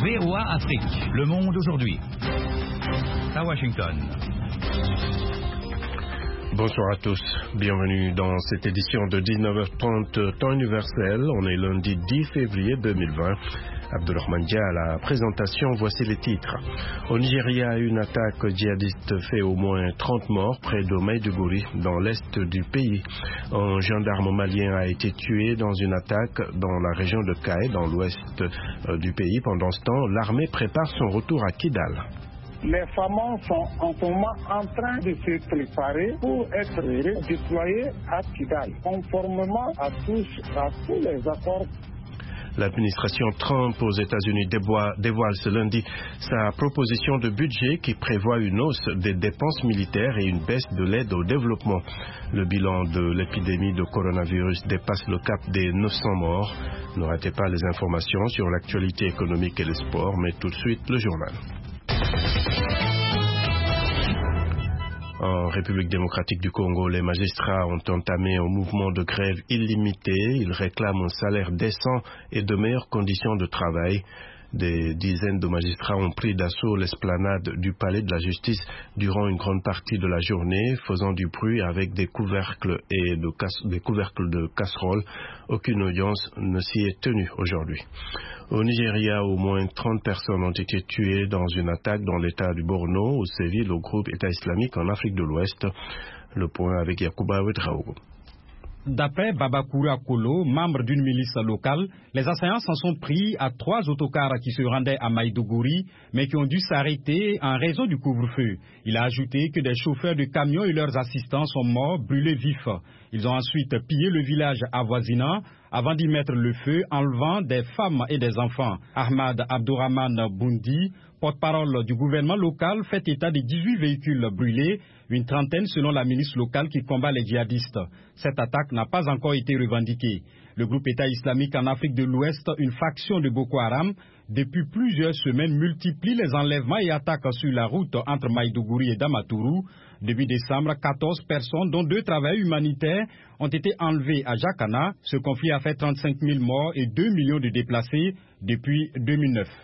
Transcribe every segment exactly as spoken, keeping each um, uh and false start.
V O A Afrique. Le monde aujourd'hui. À Washington. Bonsoir à tous, bienvenue dans cette édition de dix-neuf heures trente temps universel. On est lundi dix février deux mille vingt. Abdulrahman Dia à la présentation, voici les titres. Au Nigeria, une attaque djihadiste fait au moins trente morts près de Maiduguri, dans l'est du pays. Un gendarme malien a été tué dans une attaque dans la région de Kae, dans l'ouest du pays. Pendant ce temps, l'armée prépare son retour à Kidal. Les FAMA sont en ce moment en train de se préparer pour être déployés à Kidal, conformément à tous, à tous les accords. L'administration Trump aux États-Unis dévoile ce lundi sa proposition de budget qui prévoit une hausse des dépenses militaires et une baisse de l'aide au développement. Le bilan de l'épidémie de coronavirus dépasse le cap des neuf cents morts. Ne ratez pas les informations sur l'actualité économique et le sport, mais tout de suite le journal. En République démocratique du Congo, les magistrats ont entamé un mouvement de grève illimité. Ils réclament un salaire décent et de meilleures conditions de travail. Des dizaines de magistrats ont pris d'assaut l'esplanade du palais de la justice durant une grande partie de la journée, faisant du bruit avec des couvercles et de casse, des couvercles de casseroles. Aucune audience ne s'y est tenue aujourd'hui. Au Nigeria, au moins trente personnes ont été tuées dans une attaque dans l'état du Borno, où sévit le groupe État islamique en Afrique de l'Ouest. Le point avec Yacouba Ouedraogo. D'après Babakura Kolo, membre d'une milice locale, les assaillants s'en sont pris à trois autocars qui se rendaient à Maiduguri, mais qui ont dû s'arrêter en raison du couvre-feu. Il a ajouté que des chauffeurs de camions et leurs assistants sont morts brûlés vifs. Ils ont ensuite pillé le village avoisinant avant d'y mettre le feu, enlevant des femmes et des enfants. Ahmad Abdourahman Boundi, porte-parole du gouvernement local, fait état de dix-huit véhicules brûlés, une trentaine selon la milice locale qui combat les djihadistes. Cette attaque n'a pas encore été revendiquée. Le groupe État islamique en Afrique de l'Ouest, une faction de Boko Haram, depuis plusieurs semaines multiplie les enlèvements et attaques sur la route entre Maiduguri et Damaturu. Début décembre, quatorze personnes, dont deux travailleurs humanitaires, ont été enlevées à Jacana. Ce conflit a fait trente-cinq mille morts et deux millions de déplacés depuis deux mille neuf.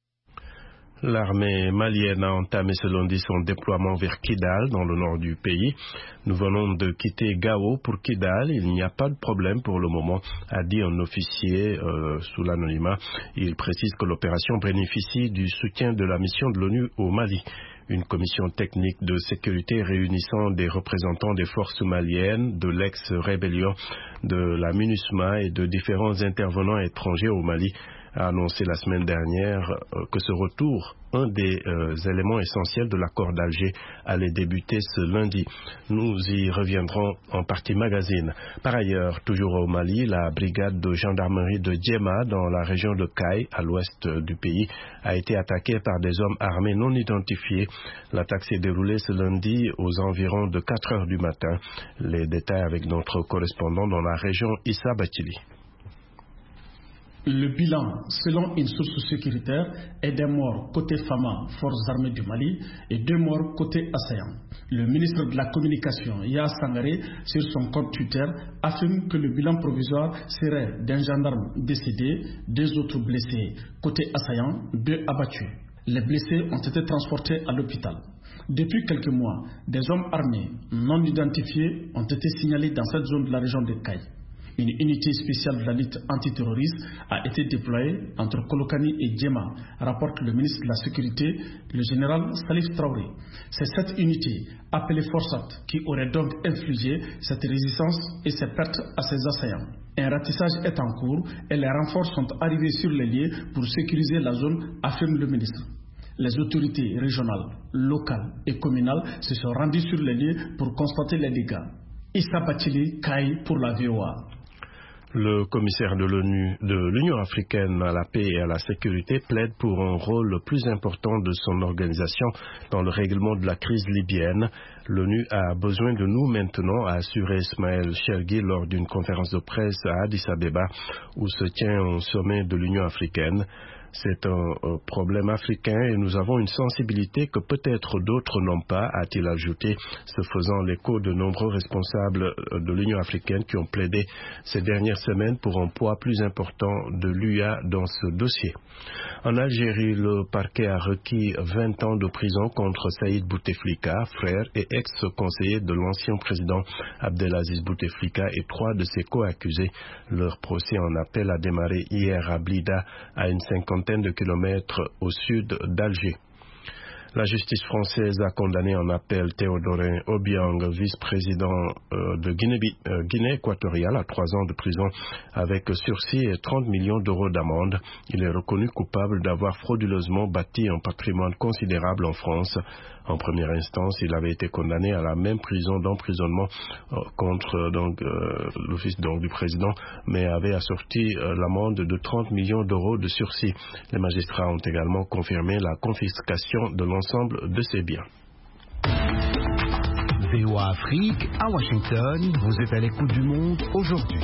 L'armée malienne a entamé ce lundi son déploiement vers Kidal, dans le nord du pays. Nous venons de quitter Gao pour Kidal. Il n'y a pas de problème pour le moment, a dit un officier euh, sous l'anonymat. Il précise que l'opération bénéficie du soutien de la mission de l'ONU au Mali. Une commission technique de sécurité réunissant des représentants des forces maliennes, de l'ex-rébellion, de la MINUSMA et de différents intervenants étrangers au Mali a annoncé la semaine dernière euh, que ce retour, un des euh, éléments essentiels de l'accord d'Alger, allait débuter ce lundi. Nous y reviendrons en partie magazine. Par ailleurs, toujours au Mali, la brigade de gendarmerie de Djema, dans la région de Kaye, à l'ouest du pays, a été attaquée par des hommes armés non identifiés. L'attaque s'est déroulée ce lundi aux environs de quatre heures du matin. Les détails avec notre correspondant dans la région, Issa Batili. Le bilan, selon une source sécuritaire, est des morts côté Fama, forces armées du Mali, et deux morts côté assaillant. Le ministre de la Communication, Ya Sangaré, sur son compte Twitter, affirme que le bilan provisoire serait d'un gendarme décédé, deux autres blessés côté assaillant, deux abattus. Les blessés ont été transportés à l'hôpital. Depuis quelques mois, des hommes armés non identifiés ont été signalés dans cette zone de la région de Kaye. Une unité spéciale de la lutte antiterroriste a été déployée entre Kolokani et Djema, rapporte le ministre de la Sécurité, le général Salif Traoré. C'est cette unité, appelée Forsat, qui aurait donc infligé cette résistance et ces pertes à ses assaillants. Un ratissage est en cours et les renforts sont arrivés sur les lieux pour sécuriser la zone, affirme le ministre. Les autorités régionales, locales et communales se sont rendues sur les lieux pour constater les dégâts. Issa Bachili, Kaye pour la V O A. Le commissaire de l'ONU, de l'Union africaine à la paix et à la sécurité plaide pour un rôle plus important de son organisation dans le règlement de la crise libyenne. L'ONU a besoin de nous maintenant, a assuré Ismaël Chergui lors d'une conférence de presse à Addis Abeba où se tient un sommet de l'Union africaine. C'est un, un problème africain et nous avons une sensibilité que peut-être d'autres n'ont pas, a-t-il ajouté, se faisant l'écho de nombreux responsables de l'Union africaine qui ont plaidé ces dernières semaines pour un poids plus important de l'U A dans ce dossier. En Algérie, le parquet a requis vingt ans de prison contre Saïd Bouteflika, frère et ex-conseiller de l'ancien président Abdelaziz Bouteflika et trois de ses co-accusés. Leur procès en appel a démarré hier à Blida, à une cinquantaine de kilomètres au sud d'Alger. La justice française a condamné en appel Théodorin Obiang, vice-président euh, de Guinée, euh, Guinée équatoriale, à trois ans de prison avec sursis et trente millions d'euros d'amende. Il est reconnu coupable d'avoir frauduleusement bâti un patrimoine considérable en France. En première instance, il avait été condamné à la même prison d'emprisonnement euh, contre donc, euh, l'office donc, du président, mais avait assorti euh, l'amende de trente millions d'euros de sursis. Les magistrats ont également confirmé la confiscation de l'ensemble de ses biens. V O A Afrique, à Washington, vous êtes à l'écoute du monde aujourd'hui.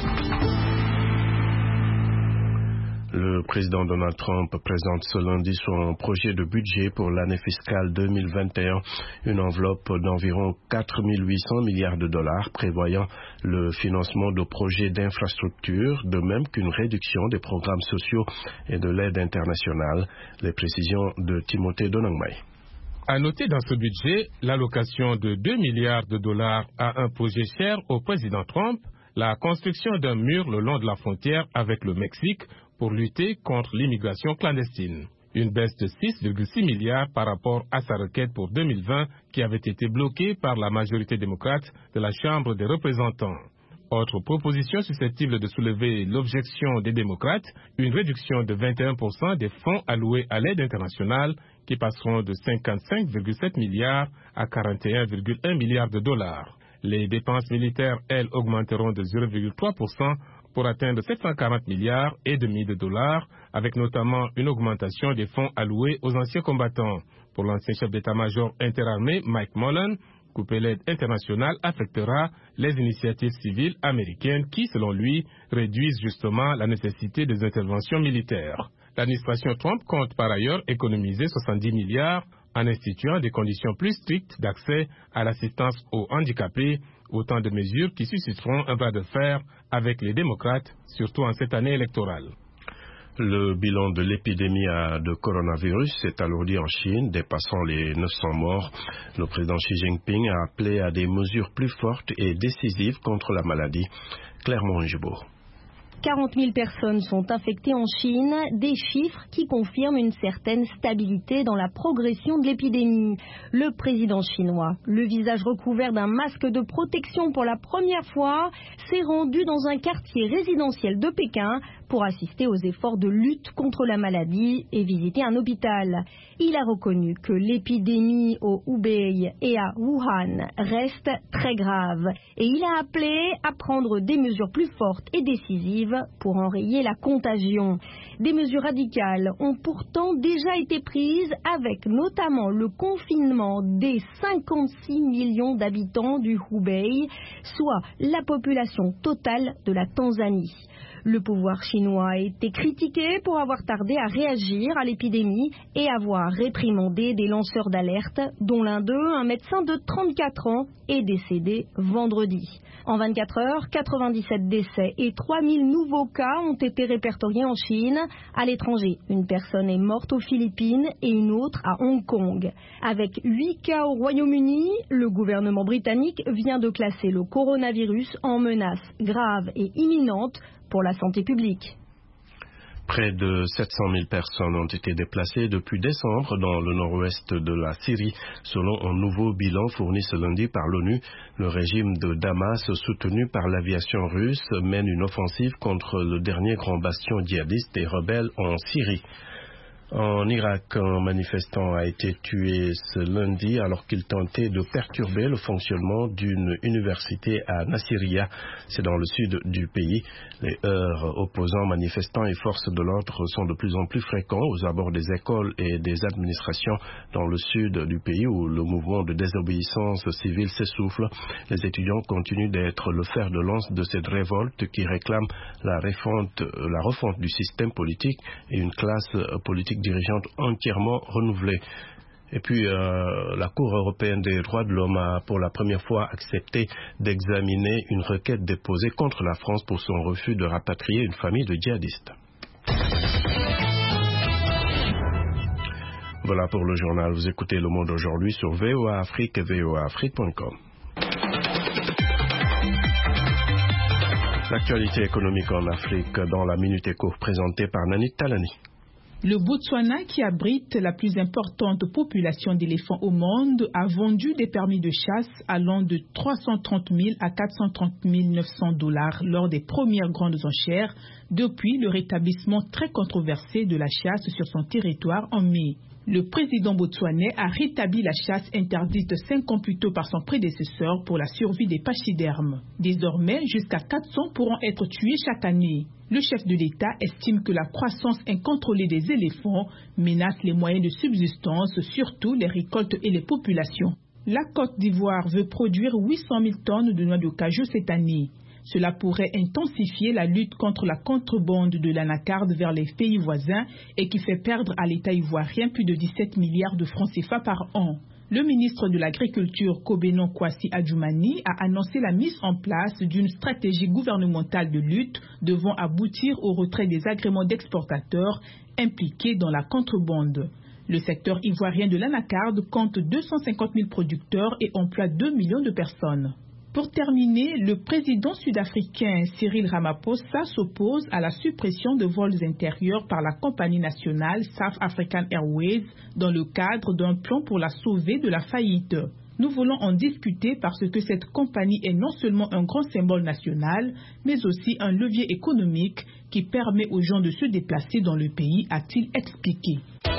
Le président Donald Trump présente ce lundi son projet de budget pour l'année fiscale deux mille vingt et un, une enveloppe d'environ quatre mille huit cents milliards de dollars prévoyant le financement de projets d'infrastructure, de même qu'une réduction des programmes sociaux et de l'aide internationale. Les précisions de Timothée Donangmai. À noter dans ce budget l'allocation de deux milliards de dollars à un projet cher au président Trump, la construction d'un mur le long de la frontière avec le Mexique pour lutter contre l'immigration clandestine. Une baisse de six virgule six milliards par rapport à sa requête pour deux mille vingt qui avait été bloquée par la majorité démocrate de la Chambre des représentants. Autre proposition susceptible de soulever l'objection des démocrates, une réduction de vingt et un pour cent des fonds alloués à l'aide internationale qui passeront de cinquante-cinq virgule sept milliards à quarante et un virgule un milliards de dollars. Les dépenses militaires, elles, augmenteront de zéro virgule trois pour cent pour atteindre sept cent quarante milliards et demi de dollars, avec notamment une augmentation des fonds alloués aux anciens combattants. Pour l'ancien chef d'état-major interarmé Mike Mullen, couper l'aide internationale affectera les initiatives civiles américaines qui, selon lui, réduisent justement la nécessité des interventions militaires. L'administration Trump compte par ailleurs économiser soixante-dix milliards en instituant des conditions plus strictes d'accès à l'assistance aux handicapés, autant de mesures qui susciteront un bras de fer avec les démocrates, surtout en cette année électorale. Le bilan de l'épidémie de coronavirus s'est alourdi en Chine, dépassant les neuf cents morts. Le président Xi Jinping a appelé à des mesures plus fortes et décisives contre la maladie. Clermont Ingebourg. quarante mille personnes sont infectées en Chine, des chiffres qui confirment une certaine stabilité dans la progression de l'épidémie. Le président chinois, le visage recouvert d'un masque de protection pour la première fois, s'est rendu dans un quartier résidentiel de Pékin pour assister aux efforts de lutte contre la maladie et visiter un hôpital. Il a reconnu que l'épidémie au Hubei et à Wuhan reste très grave et il a appelé à prendre des mesures plus fortes et décisives pour enrayer la contagion. Des mesures radicales ont pourtant déjà été prises avec notamment le confinement des cinquante-six millions d'habitants du Hubei, soit la population totale de la Tanzanie. Le pouvoir chinois a été critiqué pour avoir tardé à réagir à l'épidémie et avoir réprimandé des lanceurs d'alerte, dont l'un d'eux, un médecin de trente-quatre ans, est décédé vendredi. En vingt-quatre heures, quatre-vingt-dix-sept décès et trois mille nouveaux cas ont été répertoriés en Chine. À l'étranger, une personne est morte aux Philippines et une autre à Hong Kong. Avec huit cas au Royaume-Uni, le gouvernement britannique vient de classer le coronavirus en menace grave et imminente pour la santé publique. Près de sept cent mille personnes ont été déplacées depuis décembre dans le nord-ouest de la Syrie, selon un nouveau bilan fourni ce lundi par l'ONU. Le régime de Damas, soutenu par l'aviation russe, mène une offensive contre le dernier grand bastion djihadiste et rebelle en Syrie. En Irak, un manifestant a été tué ce lundi alors qu'il tentait de perturber le fonctionnement d'une université à Nasiriyah. C'est dans le sud du pays. Les heurts opposant manifestants et forces de l'ordre sont de plus en plus fréquents aux abords des écoles et des administrations dans le sud du pays où le mouvement de désobéissance civile s'essouffle. Les étudiants continuent d'être le fer de lance de cette révolte qui réclame la refonte, la refonte du système politique et une classe politique dirigeante entièrement renouvelée. Et puis, euh, la Cour européenne des droits de l'homme a pour la première fois accepté d'examiner une requête déposée contre la France pour son refus de rapatrier une famille de djihadistes. Voilà pour le journal. Vous écoutez Le Monde aujourd'hui sur V O A Afrique et V O A Afrique point com. L'actualité économique en Afrique dans la Minute Éco présentée par Nanit Talani. Le Botswana, qui abrite la plus importante population d'éléphants au monde, a vendu des permis de chasse allant de trois cent trente mille à quatre cent trente mille neuf cents dollars lors des premières grandes enchères depuis le rétablissement très controversé de la chasse sur son territoire en mai. Le président botswanais a rétabli la chasse interdite cinq ans plus tôt par son prédécesseur pour la survie des pachydermes. Désormais, jusqu'à quatre cents pourront être tués chaque année. Le chef de l'État estime que la croissance incontrôlée des éléphants menace les moyens de subsistance, surtout les récoltes et les populations. La Côte d'Ivoire veut produire huit cent mille tonnes de noix de cajou cette année. Cela pourrait intensifier la lutte contre la contrebande de l'anacarde vers les pays voisins et qui fait perdre à l'État ivoirien plus de dix-sept milliards de francs C F A par an. Le ministre de l'Agriculture, Kobenon Kwasi Adjoumani, a annoncé la mise en place d'une stratégie gouvernementale de lutte devant aboutir au retrait des agréments d'exportateurs impliqués dans la contrebande. Le secteur ivoirien de l'anacarde compte deux cent cinquante mille producteurs et emploie deux millions de personnes. Pour terminer, le président sud-africain Cyril Ramaphosa s'oppose à la suppression de vols intérieurs par la compagnie nationale South African Airways dans le cadre d'un plan pour la sauver de la faillite. Nous voulons en discuter parce que cette compagnie est non seulement un grand symbole national, mais aussi un levier économique qui permet aux gens de se déplacer dans le pays, a-t-il expliqué.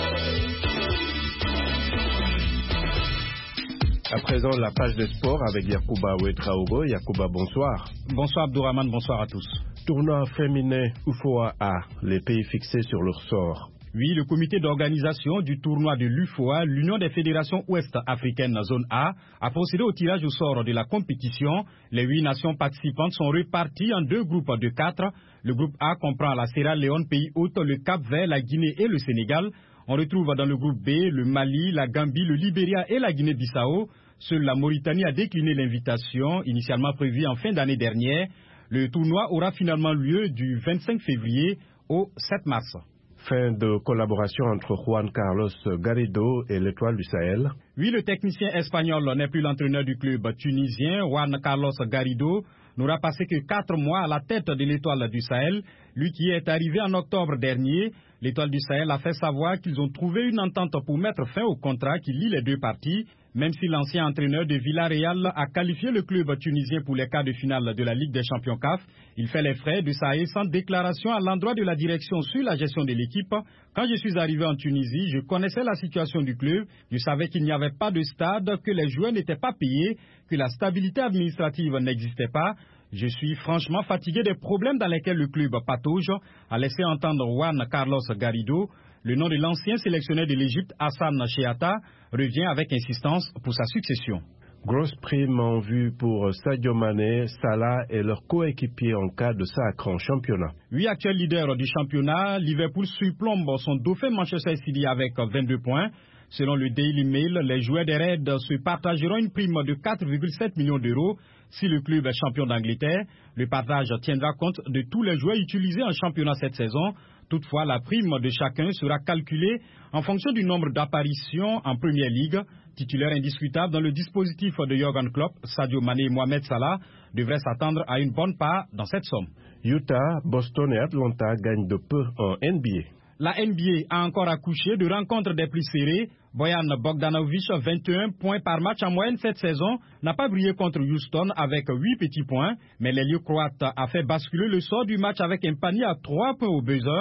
À présent, la page de sport avec Yacouba Ouetraogo. Yacouba, bonsoir. Bonsoir Abdourahmane, bonsoir à tous. Tournoi féminin U F O A A, les pays fixés sur leur sort. Oui, le comité d'organisation du tournoi de l'U F O A, l'Union des fédérations ouest-africaines zone A, a procédé au tirage au sort de la compétition. Les huit nations participantes sont reparties en deux groupes de quatre. Le groupe A comprend la Sierra Leone, pays hôte, le Cap-Vert, la Guinée et le Sénégal. On retrouve dans le groupe B le Mali, la Gambie, le Libéria et la Guinée-Bissau. Seule la Mauritanie a décliné l'invitation initialement prévue en fin d'année dernière. Le tournoi aura finalement lieu du vingt-cinq février au sept mars. Fin de collaboration entre Juan Carlos Garrido et l'Étoile du Sahel. Oui, le technicien espagnol n'est plus l'entraîneur du club tunisien. Juan Carlos Garrido n'aura passé que quatre mois à la tête de l'Étoile du Sahel. Lui qui est arrivé en octobre dernier, l'Étoile du Sahel a fait savoir qu'ils ont trouvé une entente pour mettre fin au contrat qui lie les deux parties. Même si l'ancien entraîneur de Villarreal a qualifié le club tunisien pour les quarts de finale de la Ligue des champions C A F, il fait les frais de sa récente déclaration à l'endroit de la direction sur la gestion de l'équipe. Quand je suis arrivé en Tunisie, je connaissais la situation du club, je savais qu'il n'y avait pas de stade, que les joueurs n'étaient pas payés, que la stabilité administrative n'existait pas. Je suis franchement fatigué des problèmes dans lesquels le club patauge, a laissé entendre Juan Carlos Garrido. Le nom de l'ancien sélectionneur de l'Égypte, Hassan Cheata, revient avec insistance pour sa succession. Grosse prime en vue pour Sadio Mané, Salah et leurs coéquipiers en cas de sacre en championnat. Huit actuels leaders du championnat, Liverpool surplombe son dauphin Manchester City avec vingt-deux points. Selon le Daily Mail, les joueurs des Reds se partageront une prime de quatre virgule sept millions d'euros si le club est champion d'Angleterre. Le partage tiendra compte de tous les joueurs utilisés en championnat cette saison. Toutefois, la prime de chacun sera calculée en fonction du nombre d'apparitions en Première Ligue. Titulaire indiscutable dans le dispositif de Jürgen Klopp, Sadio Mané et Mohamed Salah devraient s'attendre à une bonne part dans cette somme. Utah, Boston et Atlanta gagnent de peu en N B A. La N B A a encore accouché de rencontres des plus serrées. Bojan Bogdanovic, vingt et un points par match en moyenne cette saison, n'a pas brillé contre Houston avec huit petits points, mais l'ailier croate a fait basculer le sort du match avec un panier à trois points au buzzer.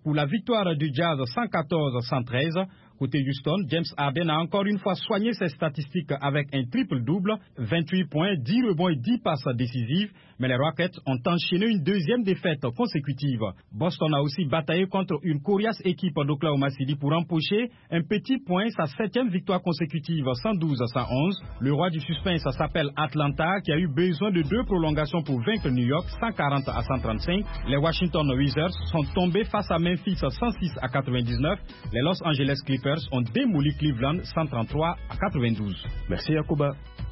pour la victoire du Jazz cent quatorze à cent treize. Côté Houston, James Harden a encore une fois soigné ses statistiques avec un triple-double, vingt-huit points, dix rebonds et dix passes décisives, mais les Rockets ont enchaîné une deuxième défaite consécutive. Boston a aussi bataillé contre une coriace équipe d'Oklahoma City pour empocher un petit point, sa septième victoire consécutive, cent douze à cent onze. Le roi du suspense s'appelle Atlanta, qui a eu besoin de deux prolongations pour vaincre New York, cent quarante à cent trente-cinq. Les Washington Wizards sont tombés face à Memphis, cent six à quatre-vingt-dix-neuf. Les Los Angeles Clippers ont démoli Cleveland cent trente-trois à quatre-vingt-douze. Merci Yacouba.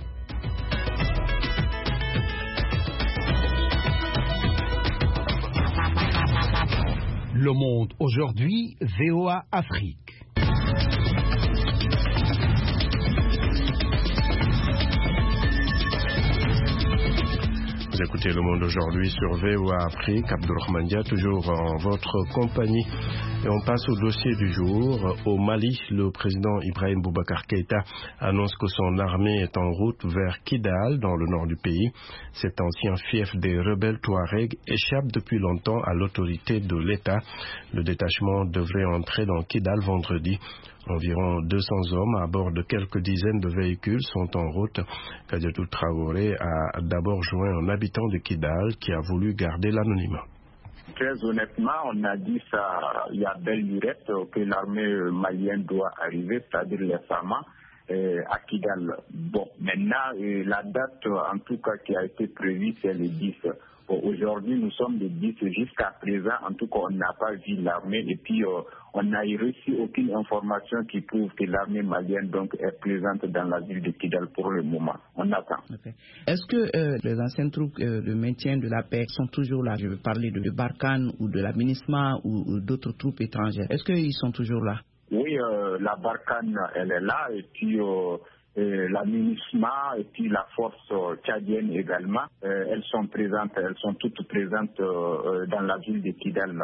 Le Monde aujourd'hui, V O A Afrique. Vous écoutez Le Monde aujourd'hui sur V O A Afrique. Abdourahmane Dia, toujours en votre compagnie. Et on passe au dossier du jour. Au Mali, le président Ibrahim Boubacar Keïta annonce que son armée est en route vers Kidal, dans le nord du pays. Cet ancien fief des rebelles Touaregs échappe depuis longtemps à l'autorité de l'État. Le détachement devrait entrer dans Kidal vendredi. Environ deux cents hommes à bord de quelques dizaines de véhicules sont en route. Kadiatou Traoré a d'abord joint un habitant de Kidal qui a voulu garder l'anonymat. Très honnêtement, on a dit ça il y a belle lurette que l'armée malienne doit arriver, c'est-à-dire les Sama, euh, à Kidal. Bon, maintenant, euh, la date en tout cas qui a été prévue, c'est le dix. Bon, aujourd'hui, nous sommes le dix. Jusqu'à présent, en tout cas, on n'a pas vu l'armée et puis euh, on n'a reçu aucune information qui prouve que l'armée malienne donc, est présente dans la ville de Kidal pour le moment. On attend. Okay. Est-ce que euh, les anciennes troupes euh, de maintien de la paix sont toujours là? Je veux parler de, de Barkhane ou de la MINUSMA ou, ou d'autres troupes étrangères. Est-ce qu'ils sont toujours là? Oui, euh, la Barkhane, elle est là et puis... Euh, Et la MINUSMA et puis la force euh, tchadienne également, euh, elles sont présentes, elles sont toutes présentes euh, dans la ville de Kidal.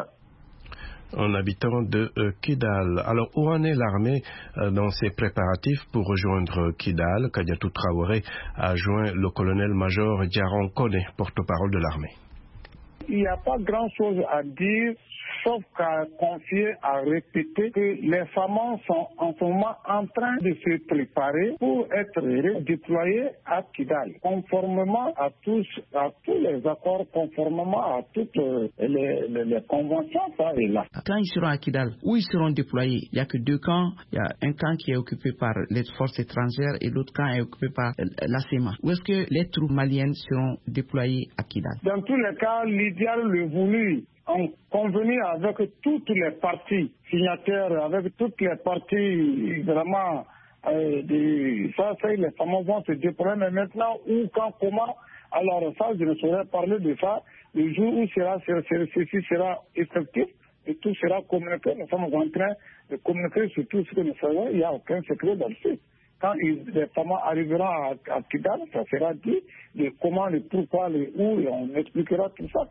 Un habitant de euh, Kidal. Alors, où en est l'armée euh, dans ses préparatifs pour rejoindre Kidal? Kadiatou Traoré a joint le colonel-major Diaron Kone, porte-parole de l'armée. Il n'y a pas grand-chose à dire, sauf qu'à confier, à répéter que les femmes sont en ce moment en train de se préparer pour être déployées à Kidal, conformément à tous, à tous les accords, conformément à toutes les, les, les conventions, ça est là. Quand ils seront à Kidal, où ils seront déployés? Il n'y a que deux camps. Il y a un camp qui est occupé par les forces étrangères et l'autre camp est occupé par l'A C E M A. Où est-ce que les troupes maliennes seront déployées à Kidal? Dans tous les cas, l'idéal, le voulu, en convenir avec toutes les parties signataires, avec toutes les parties vraiment, euh, de, ça, c'est les femmes vont se déployer, mais maintenant, où, quand, comment, alors ça, je ne saurais parler de ça, le jour où sera, ceci sera effectif, et tout sera communiqué, nous sommes en train de communiquer sur tout ce que nous savons, il n'y a aucun secret là-dessus. Quand ils, les femmes arriveront à, à Kidal, ça sera dit de comment, le pourquoi, le où, et on expliquera tout ça.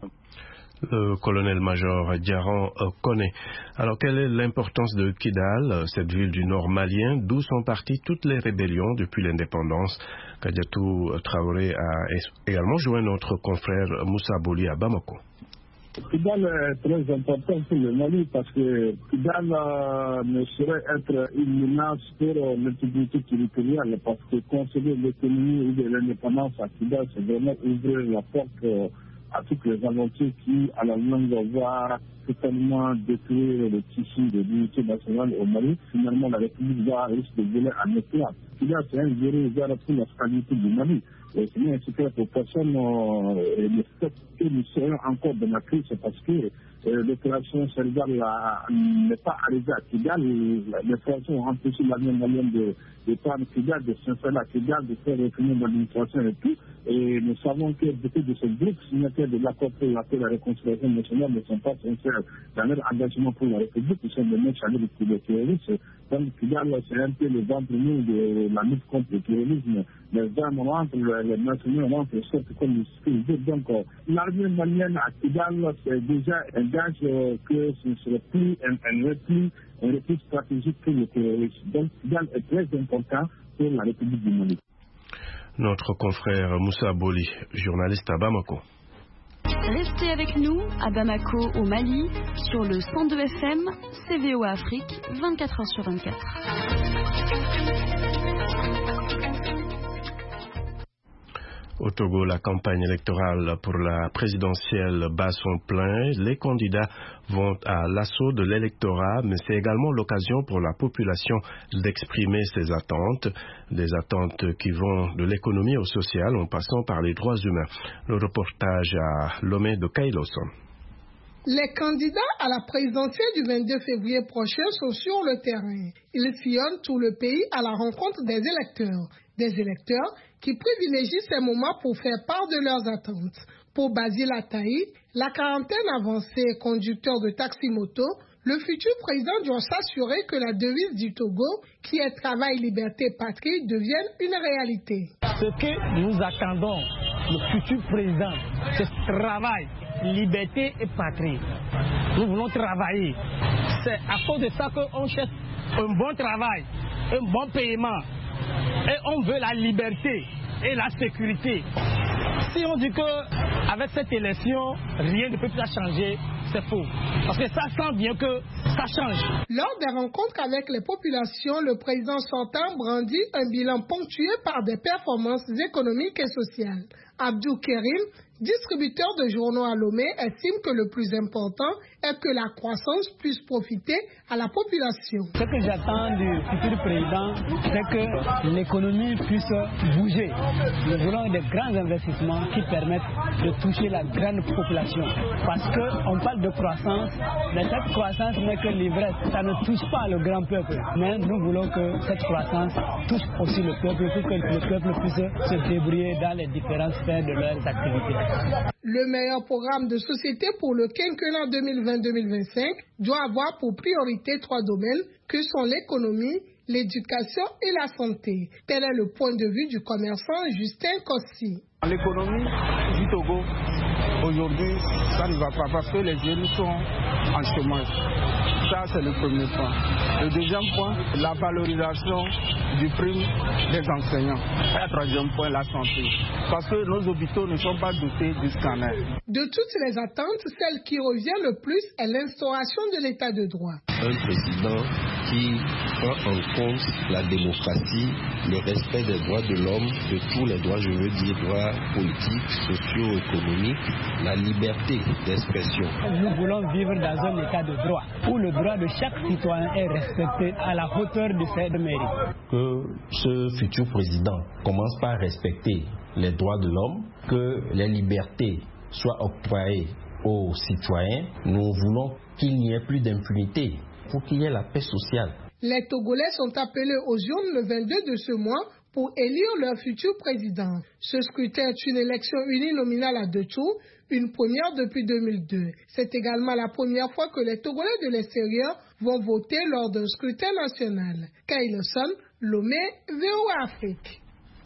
Le colonel-major Diaron Kone. Alors, quelle est l'importance de Kidal, cette ville du nord malien, d'où sont parties toutes les rébellions depuis l'indépendance? Kadiatou Traoré a également joint notre confrère Moussa Boli à Bamako. Kidal est très important pour le Mali parce que Kidal euh, ne saurait être une menace pour euh, l'intégrité territoriale parce que concéder l'économie ou de l'indépendance à Kidal, c'est vraiment ouvrir la porte euh, à toutes les aventures qui, à la longue, vont totalement détruire le tissu de l'unité nationale au Mali. Finalement, la République va risque de voler en éclat. Kidal, c'est un zéro ouvert pour la stabilité du Mali. Et ce n'est un secret pour personne. Euh, le fait que nous soyons encore dans la crise, c'est parce que euh, l'opération Sénégal n'est pas arrivée à Kidal. Les Français ont empêché l'armée malienne de, de prendre Kidal, de s'installer à Kidal, de faire réformer l'administration et tout. Et nous savons que beaucoup de ces groupes signataires de l'accord pour la paix et la réconciliation nationale ne sont pas sincères dans leur engagement pour la République. Ils sont des mecs chargés de terroristes. Donc Kidal, c'est un peu le ventre mou de la lutte contre le terrorisme. Les armes rentrent, les mercenaires rentrent, sortent comme ce qu'ils disent. Donc l'armée malienne à Kidal, c'est déjà un gage euh, que ce ne serait plus un, un repli, un repli stratégique pour le terrorisme. Donc Kidal est très important pour la République du Mali. Notre confrère Moussa Boli, journaliste à Bamako. Restez avec nous à Bamako au Mali sur le cent deux F M, C V O A Afrique, vingt-quatre heures sur vingt-quatre. Au Togo, la campagne électorale pour la présidentielle bat son plein. Les candidats vont à l'assaut de l'électorat, mais c'est également l'occasion pour la population d'exprimer ses attentes, des attentes qui vont de l'économie au social en passant par les droits humains. Le reportage à Lomé de Kailoson. Les candidats à la présidentielle du vingt-deux février prochain sont sur le terrain. Ils sillonnent tout le pays à la rencontre des électeurs. Des électeurs qui privilégient ces moments pour faire part de leurs attentes. Pour Basile Ataï, la quarantaine avancée, conducteur de taxi-moto, le futur président doit s'assurer que la devise du Togo, qui est travail, liberté, patrie, devienne une réalité. Ce que nous attendons, le futur président, c'est travail, liberté et patrie. Nous voulons travailler. C'est à cause de ça qu'on cherche un bon travail, un bon paiement. Et on veut la liberté et la sécurité. Si on dit qu'avec cette élection, rien ne peut plus changer, c'est faux. Parce que ça sent bien que ça change. Lors des rencontres avec les populations, le président sortant brandit un bilan ponctué par des performances économiques et sociales. Abdou Kerim, distributeur de journaux à Lomé, estime que le plus important est que la croissance puisse profiter à la population. Ce que j'attends du futur président, c'est que l'économie puisse bouger. Nous voulons des grands investissements qui permettent de toucher la grande population. Parce qu'on parle de croissance, mais cette croissance n'est que l'ivresse. Ça ne touche pas le grand peuple. Mais nous voulons que cette croissance touche aussi le peuple pour que le peuple puisse se débrouiller dans les différentes sphères de leurs activités. Le meilleur programme de société pour le quinquennat deux mille vingt deux mille vingt-cinq doit avoir pour priorité trois domaines que sont l'économie, l'éducation et la santé. Tel est le point de vue du commerçant Justin Kossi. L'économie du Togo, aujourd'hui, ça ne va pas parce que les jeunes sont en chômage. Ça, c'est le premier point. Le deuxième point, la valorisation du prix des enseignants. Et le troisième point, la santé. Parce que nos hôpitaux ne sont pas dotés du scanner. De toutes les attentes, celle qui revient le plus est l'instauration de l'état de droit. Un président qui prend en compte la démocratie, le respect des droits de l'homme, de tous les droits, je veux dire droits politiques, socio-économiques, la liberté d'expression. Nous voulons vivre dans un état de droit où le droit de chaque citoyen est respecté à la hauteur de ses mérites. Que ce futur président commence par respecter les droits de l'homme, que les libertés soient octroyées aux citoyens. Nous voulons qu'il n'y ait plus d'impunité, pour qu'il y ait la paix sociale. Les Togolais sont appelés aux urnes le vingt-deux de ce mois pour élire leur futur président. Ce scrutin est une élection uninominale à deux tours, une première depuis deux mille deux. C'est également la première fois que les Togolais de l'extérieur vont voter lors d'un scrutin national. Kailoson, Lomé, V O A Afrique.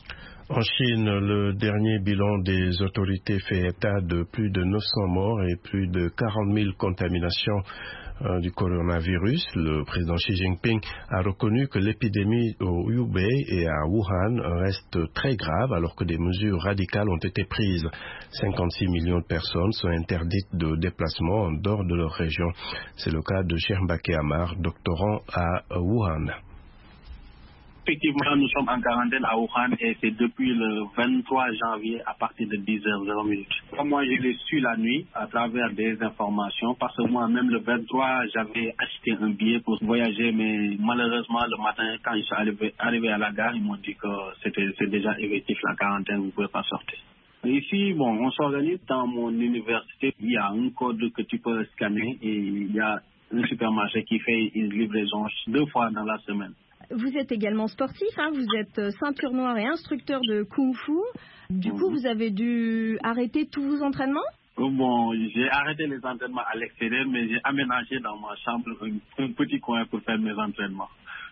En Chine, le dernier bilan des autorités fait état de plus de neuf cents morts et plus de quarante mille contaminations euh, du coronavirus. Le président Xi Jinping a reconnu que l'épidémie au Hubei et à Wuhan reste très grave alors que des mesures radicales ont été prises. cinquante-six millions de personnes sont interdites de déplacement en dehors de leur région. C'est le cas de Cheikh Mbacké Amar, doctorant à Wuhan. Effectivement, nous sommes en quarantaine à Wuhan et c'est depuis le vingt-trois janvier à partir de dix heures zéro minutes. Moi, je l'ai su la nuit à travers des informations parce que moi, même le vingt-trois, j'avais acheté un billet pour voyager, mais malheureusement, le matin, quand je suis arrivé, arrivé à la gare, ils m'ont dit que c'était c'est déjà effectif la quarantaine, vous ne pouvez pas sortir. Ici, bon, on s'organise dans mon université. Il y a un code que tu peux scanner et il y a un supermarché qui fait une livraison deux fois dans la semaine. Vous êtes également sportif, hein, vous êtes ceinture noire et instructeur de Kung Fu. Du coup, vous avez dû arrêter tous vos entraînements ? Bon, j'ai arrêté les entraînements à l'extérieur, mais j'ai aménagé dans ma chambre un, un petit coin pour faire mes entraînements.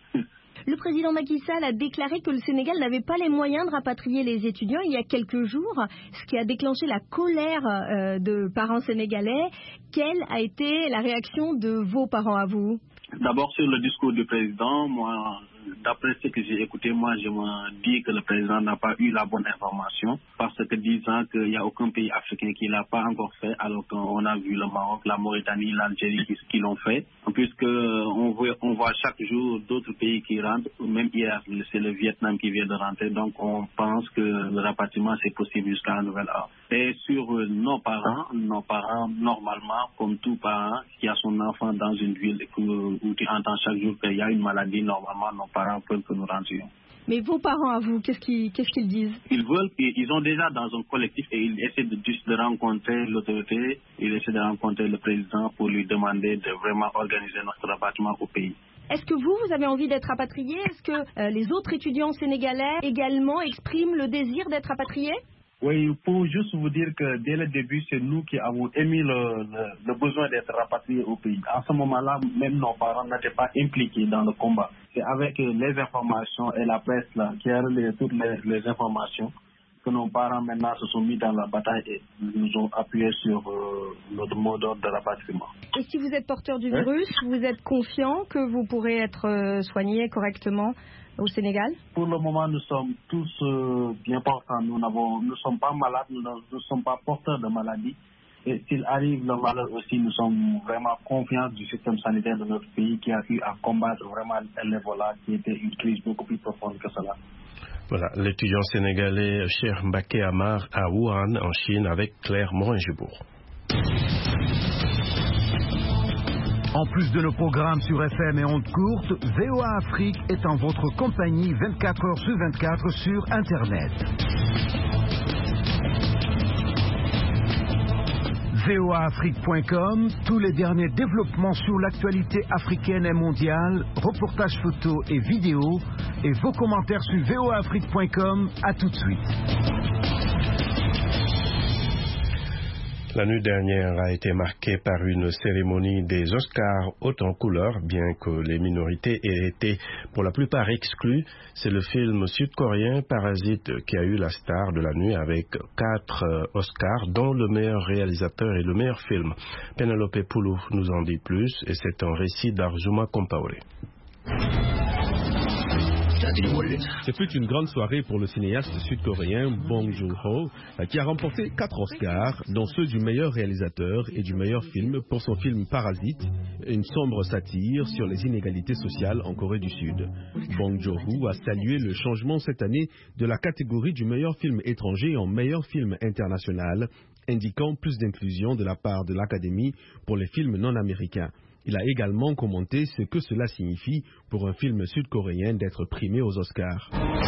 Le président Macky Sall a déclaré que le Sénégal n'avait pas les moyens de rapatrier les étudiants il y a quelques jours, ce qui a déclenché la colère euh, de parents sénégalais. Quelle a été la réaction de vos parents à vous ? D'abord, sur le discours du président, moi, d'après ce que j'ai écouté, moi, je me dis que le président n'a pas eu la bonne information parce que disant qu'il n'y a aucun pays africain qui ne l'a pas encore fait, alors qu'on a vu le Maroc, la Mauritanie, l'Algérie qui, qui l'ont fait. Puisque on voit, on voit chaque jour d'autres pays qui rentrent, même hier, c'est le Vietnam qui vient de rentrer, donc on pense que le rapatriement c'est possible jusqu'à un nouvel ordre. Et sur nos parents, nos parents, normalement, comme tout parent qui a son enfant dans une ville où tu entends chaque jour qu'il y a une maladie, normalement, nos parents veulent que nous rentrions. Mais vos parents à vous, qu'est-ce qu'ils, qu'est-ce qu'ils disent? Ils veulent, ils sont déjà dans un collectif et ils essaient de, juste de rencontrer l'autorité, ils essaient de rencontrer le président pour lui demander de vraiment organiser notre rapatriement au pays. Est-ce que vous, vous avez envie d'être rapatrié? Est-ce que euh, les autres étudiants sénégalais également expriment le désir d'être rapatriés? Oui, pour juste vous dire que dès le début, c'est nous qui avons émis le, le, le besoin d'être rapatriés au pays. À ce moment-là, même nos parents n'étaient pas impliqués dans le combat. C'est avec les informations et la presse là, qui a relayé toutes les, les informations que nos parents maintenant se sont mis dans la bataille et nous ont appuyé sur euh, notre mot d'ordre de rapatriement. Et si vous êtes porteur du virus, hein? Vous êtes confiant que vous pourrez être euh, soigné correctement au Sénégal? Pour le moment, nous sommes tous euh, bien portants. Nous ne nous sommes pas malades, nous ne sommes pas porteurs de maladie. Et s'il arrive le malheur aussi, nous sommes vraiment confiants du système sanitaire de notre pays qui a eu à combattre vraiment l'Ebola, qui était une crise beaucoup plus profonde que cela. Voilà, l'étudiant sénégalais Cheikh Mbacké Amar à Wuhan, en Chine, avec Claire Morin-Gebourg. En plus de nos programmes sur F M et ondes courtes, V O A Afrique est en votre compagnie vingt-quatre heures sur vingt-quatre sur Internet. V O A Afrique point com, tous les derniers développements sur l'actualité africaine et mondiale, reportages photos et vidéos, et vos commentaires sur V O A Afrique point com. À tout de suite. La nuit dernière a été marquée par une cérémonie des Oscars haute en couleur, bien que les minorités aient été pour la plupart exclues. C'est le film sud-coréen Parasite qui a eu la star de la nuit avec quatre Oscars, dont le meilleur réalisateur et le meilleur film. Penelope Poulou nous en dit plus et c'est un récit d'Arzuma Compaoré. Ce fut une grande soirée pour le cinéaste sud-coréen Bong Joon-ho, qui a remporté quatre Oscars, dont ceux du meilleur réalisateur et du meilleur film pour son film Parasite, une sombre satire sur les inégalités sociales en Corée du Sud. Bong Joon-ho a salué le changement cette année de la catégorie du meilleur film étranger en meilleur film international, indiquant plus d'inclusion de la part de l'Académie pour les films non américains. Il a également commenté ce que cela signifie pour un film sud-coréen d'être primé aux Oscars.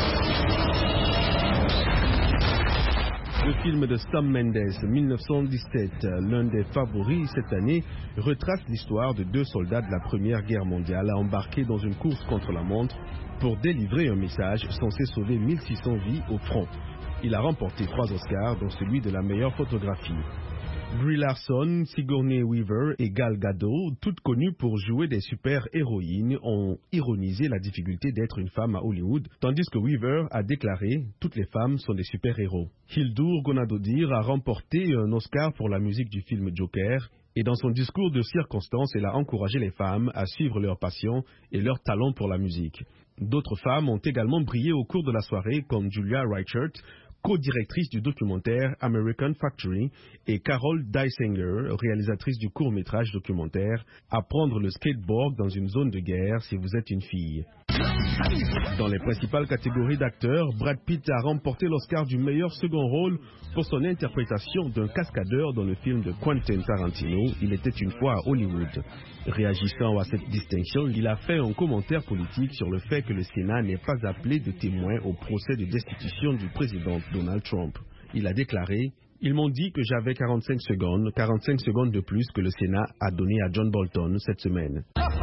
Le film de Sam Mendes, mille neuf cent dix-sept, l'un des favoris cette année, retrace l'histoire de deux soldats de la Première Guerre mondiale embarqués dans une course contre la montre pour délivrer un message censé sauver mille six cents vies au front. Il a remporté trois Oscars, dont celui de la meilleure photographie. Brie Larson, Sigourney Weaver et Gal Gadot, toutes connues pour jouer des super-héroïnes, ont ironisé la difficulté d'être une femme à Hollywood, tandis que Weaver a déclaré « Toutes les femmes sont des super-héros ». Hildur Guðnadóttir a remporté un Oscar pour la musique du film Joker, et dans son discours de circonstance, elle a encouragé les femmes à suivre leur passion et leur talent pour la musique. D'autres femmes ont également brillé au cours de la soirée, comme Julia Reichert, co-directrice du documentaire American Factory, et Carol Dysinger, réalisatrice du court-métrage documentaire Apprendre le skateboard dans une zone de guerre si vous êtes une fille. Dans les principales catégories d'acteurs, Brad Pitt a remporté l'Oscar du meilleur second rôle pour son interprétation d'un cascadeur dans le film de Quentin Tarantino, Il était une fois à Hollywood. Réagissant à cette distinction, il a fait un commentaire politique sur le fait que le Sénat n'est pas appelé de témoin au procès de destitution du président Donald Trump. Il a déclaré « Ils m'ont dit que j'avais quarante-cinq secondes, quarante-cinq secondes de plus que le Sénat a donné à John Bolton cette semaine. »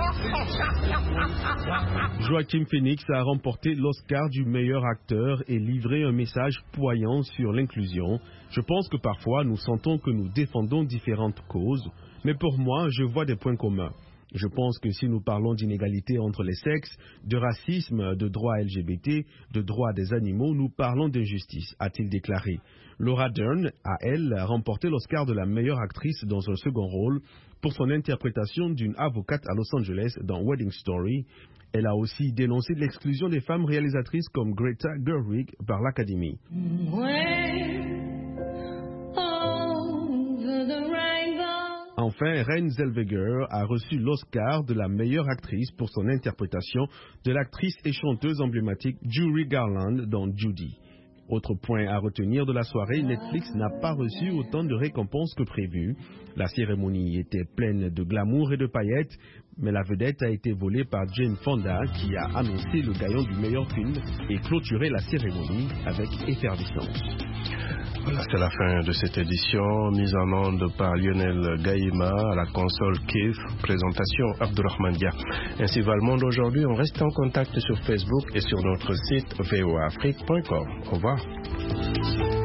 Joaquin Phoenix a remporté l'Oscar du meilleur acteur et livré un message poignant sur l'inclusion. Je pense que parfois nous sentons que nous défendons différentes causes, mais pour moi je vois des points communs. Je pense que si nous parlons d'inégalité entre les sexes, de racisme, de droits L G B T, de droits des animaux, nous parlons d'injustice, a-t-il déclaré. Laura Dern a, elle, remporté l'Oscar de la meilleure actrice dans un second rôle pour son interprétation d'une avocate à Los Angeles dans Wedding Story. Elle a aussi dénoncé l'exclusion des femmes réalisatrices comme Greta Gerwig par l'Académie. Enfin, Renée Zellweger a reçu l'Oscar de la meilleure actrice pour son interprétation de l'actrice et chanteuse emblématique Judy Garland dans Judy. Autre point à retenir de la soirée, Netflix n'a pas reçu autant de récompenses que prévu. La cérémonie était pleine de glamour et de paillettes, mais la vedette a été volée par Jane Fonda qui a annoncé le gagnant du meilleur film et clôturé la cérémonie avec effervescence. Voilà, c'est la fin de cette édition, mise en onde par Lionel Gaïma, à la console Keith, présentation Abdourahmane Dia. Ainsi va le monde aujourd'hui. On reste en contact sur Facebook et sur notre site v o a afrique point com. Au revoir.